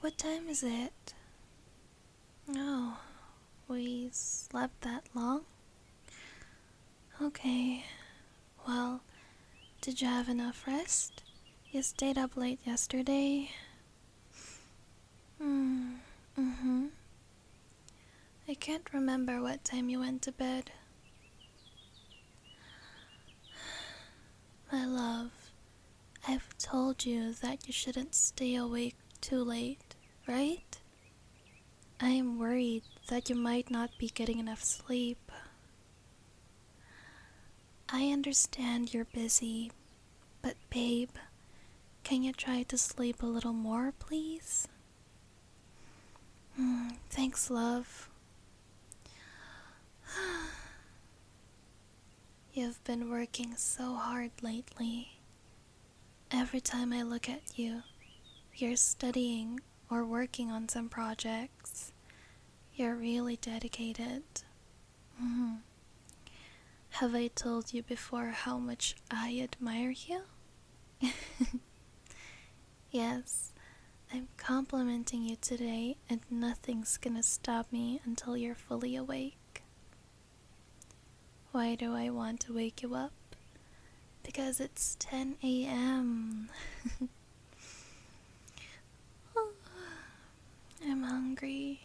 What time is it? Oh, we slept that long? Okay, well, did you have enough rest? You stayed up late yesterday? Mm-hmm. I can't remember what time you went to bed. My love, I've told you that you shouldn't stay awake too late, right? I am worried that you might not be getting enough sleep. I understand you're busy, but babe, can you try to sleep a little more, please? Thanks, love. You've been working so hard lately. Every time I look at you, you're studying or working on some projects. You're really dedicated. Mhm. Have I told you before how much I admire you? Yes, I'm complimenting you today, and nothing's gonna stop me until you're fully awake. Why do I want to wake you up? Because it's 10 a.m. I'm hungry.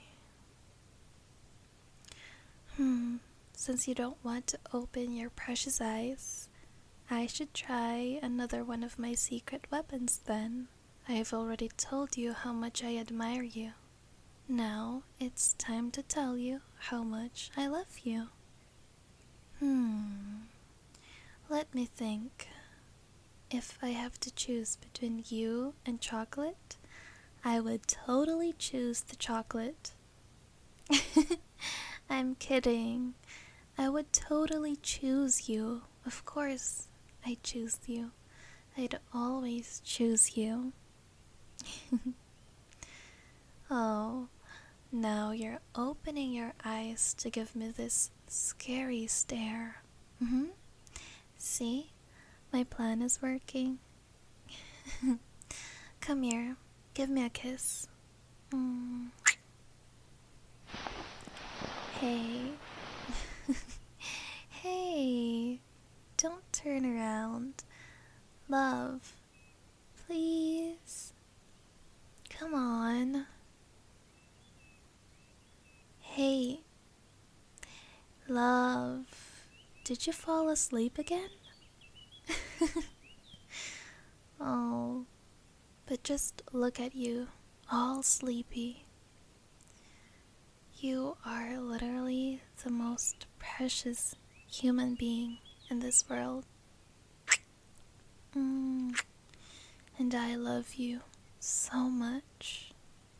Since you don't want to open your precious eyes, I should try another one of my secret weapons then. I've already told you how much I admire you. Now it's time to tell you how much I love you. Let me think. If I have to choose between you and chocolate, I would totally choose the chocolate. I'm kidding. I would totally choose you. Of course, I choose you. I'd always choose you. Oh, now you're opening your eyes to give me this scary stare. See? My plan is working. Come here. Give me a kiss. Hey. Hey. Don't turn around. Love. Please. Come on. Hey. Love. Did you fall asleep again? Oh. But just look at you. All sleepy. You are literally the most precious human being in this world. And I love you so much.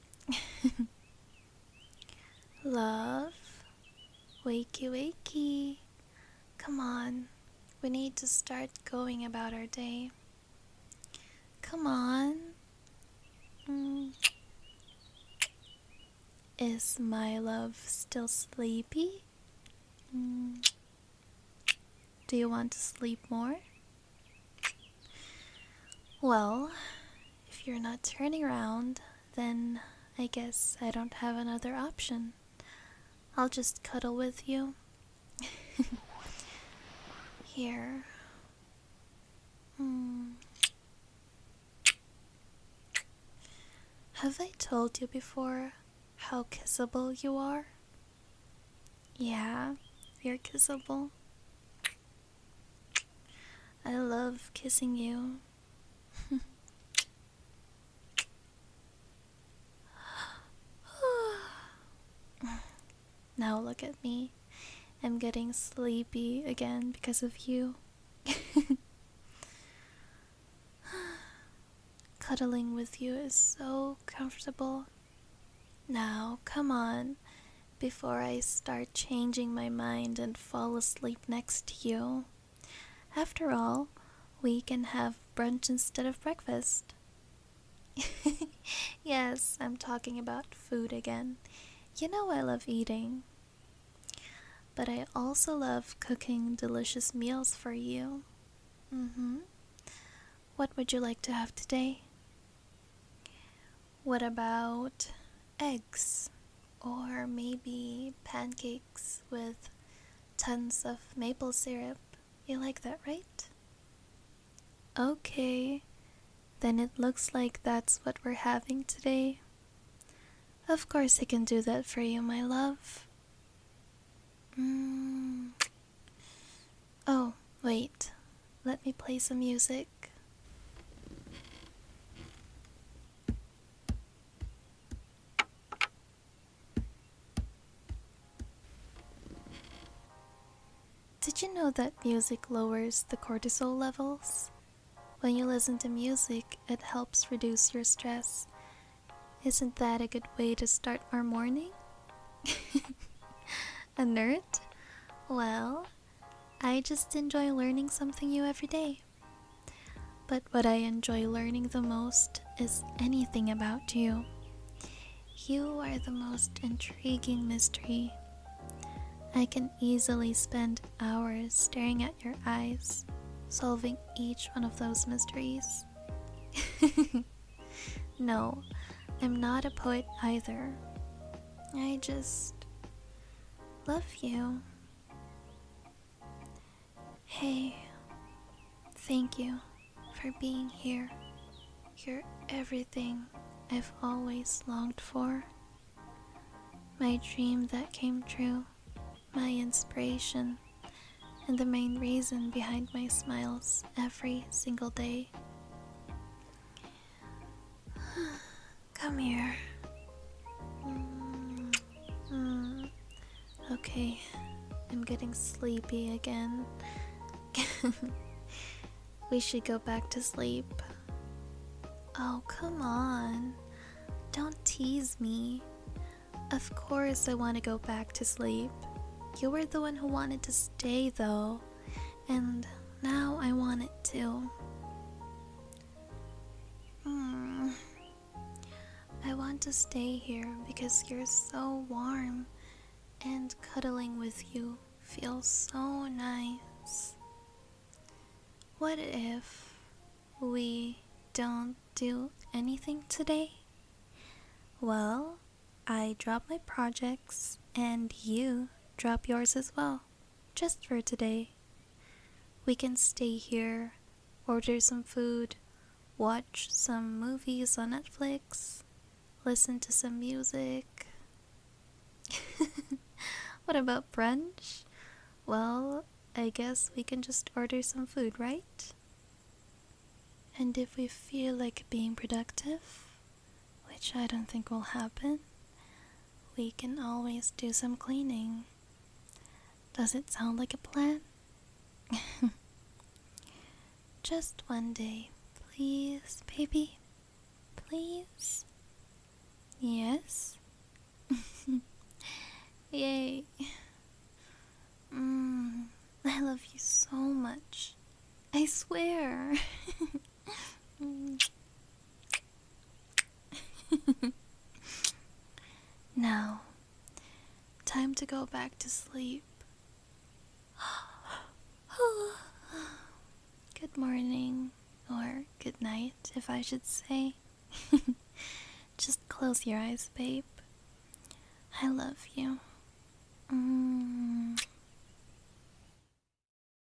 Love, wakey wakey. Come on, we need to start going about our day. Come on. Is my love still sleepy? Do you want to sleep more? Well, if you're not turning around, then I guess I don't have another option. I'll just cuddle with you. Here. Have I told you before how kissable you are? Yeah, you're kissable. I love kissing you. Now look at me. I'm getting sleepy again because of you. Cuddling with you is so comfortable. Now, come on, before I start changing my mind and fall asleep next to you. After all, we can have brunch instead of breakfast. Yes, I'm talking about food again. You know I love eating. But I also love cooking delicious meals for you. What would you like to have today? What about eggs? Or maybe pancakes with tons of maple syrup. You like that, right? Okay, then it looks like that's what we're having today. Of course I can do that for you, my love. Mm. Oh, wait. Let me play some music. Did you know that music lowers the cortisol levels? When you listen to music, it helps reduce your stress. Isn't that a good way to start our morning? A nerd? Well, I just enjoy learning something new every day. But what I enjoy learning the most is anything about you. You are the most intriguing mystery. I can easily spend hours staring at your eyes, solving each one of those mysteries. No, I'm not a poet either. I just love you. Hey, thank you for being here. You're everything I've always longed for. My dream that came true, my inspiration, and the main reason behind my smiles every single day. Come here. Okay, I'm getting sleepy again. We should go back to sleep. Oh, come on. Don't tease me. Of course I want to go back to sleep. You were the one who wanted to stay though, and now I want it too. I want to stay here because you're so warm, and cuddling with you feels so nice. What if we don't do anything today? Well, I drop my projects and you drop yours as well, just for today. We can stay here, order some food, watch some movies on Netflix, listen to some music. What about brunch? Well, I guess we can just order some food, right? And if we feel like being productive, which I don't think will happen, we can always do some cleaning. Does it sound like a plan? Just one day, please, baby. Please? Yes? Yay. I love you so much. I swear. Now, time to go back to sleep. Good morning, or good night, if I should say. Just close your eyes, babe. I love you.